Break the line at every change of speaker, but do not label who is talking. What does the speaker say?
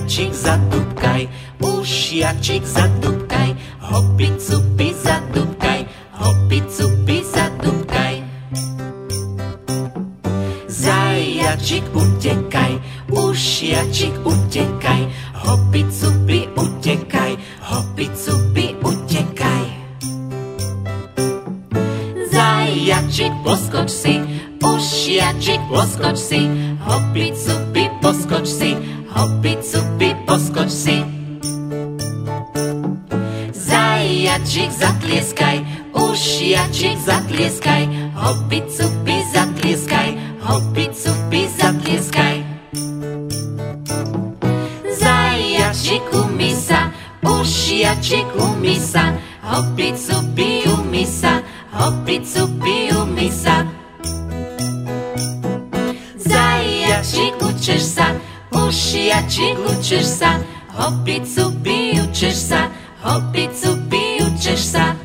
Ušiačik zadúbkaj, ušiačik zadúbkaj, hopi cupi zadúbkaj, hopi cupi zadúbkaj. Zajačik utekaj, ušiačik utekaj, hopi cupi utekaj, hopi cupi utekaj. Zajačik poskoč si, ušiačik poskoč si, hopi cupi poskoč si, hopi cupi poskoč si. Zajačik zatlieskaj, ušiačik zatlieskaj, hopi cupi zatlieskaj, hopi cupi zatlieskaj. Zajačik umí sa, ušiačik umí sa, hopi cupi umí sa, hopi cupi umí sa. Zajačik učeš sa, ušiačik učeš sa, hopi cupi učeš sa, hopi cupi učeš sa.